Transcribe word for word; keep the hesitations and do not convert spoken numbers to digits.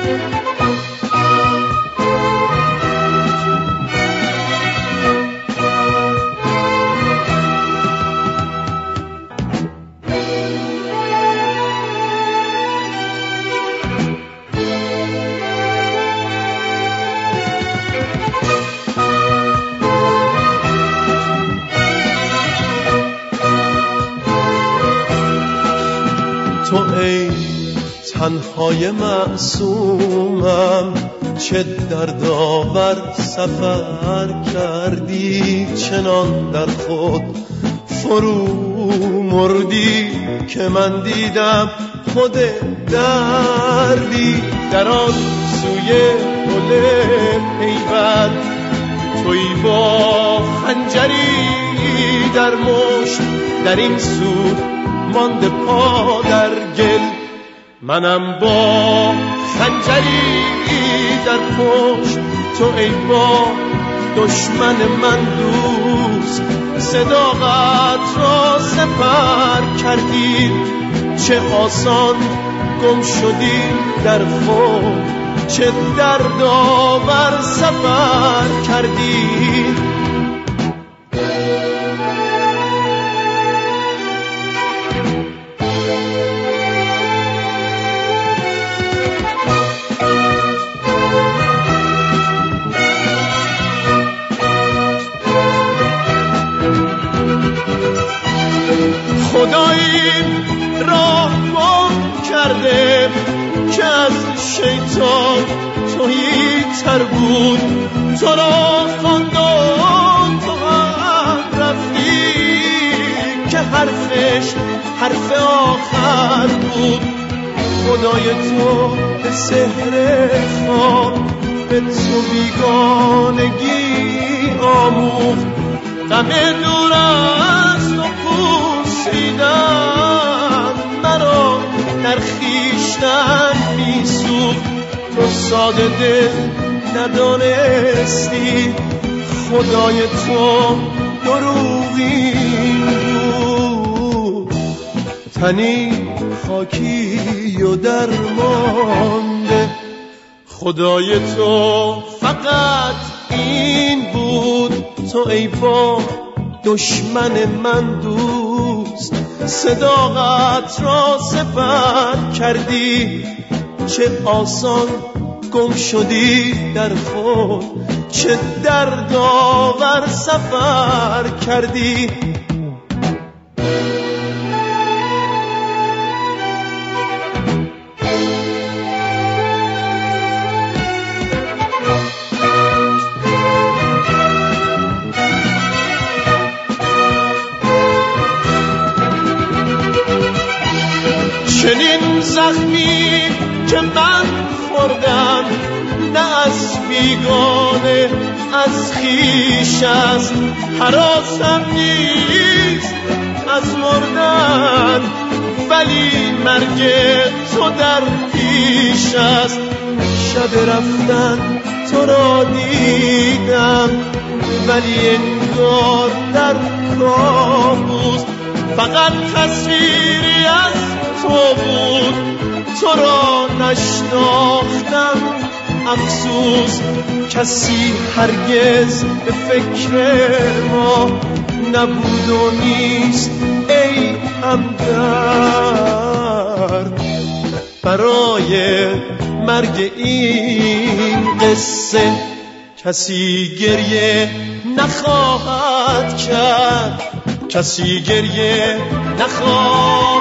تو ای تنهای معصومم، چه دردآور سفر کردی، چنان در خود فرو مردی که من دیدم خود دردی. در آن سوی گل پیوند تویی با خنجری در مشت، در این سو مانده پا در گل، منم با خنجری در پشت. تو ای با دشمن من دوست، صداقت را سپر کردی، چه آسان گم شدی در خود، چه دردآور سفر کردی. خدایی راه گم کرده که از شیطان تویی تر بود، تو را خواند و تو هم رفتی که حرفش حرف آخر بود. خدای تو به سحر خواب به تو بیگانگی آموخت، غم دور از تو پوسیدن مرا در خویشتن میسوخت. تو ساده دل ندانستی خدای تو دروغین بود، تنی خاکی و درمانده. خدای تو فقط این بود، تو ای با دشمن من دوست، صداقت را سپر کردی، چه آسان گم شدی در خود، چه دردآور سفر کردی. چنین زخمی که من خوردم نه از بیگانه از خویش است، هراسم نیست از مردن ولی مرگ تو در پیش است. شب رفتن تو را دیدم ولی انگار در کابوس، فقط تصویری از تو بود، تو را نشناختم افسوس. کسی هرگز به فکر ما نبود و نیست ای همدرد، برای مرگ این قصه کسی گریه نخواهد کرد، کسی گریه نخواهد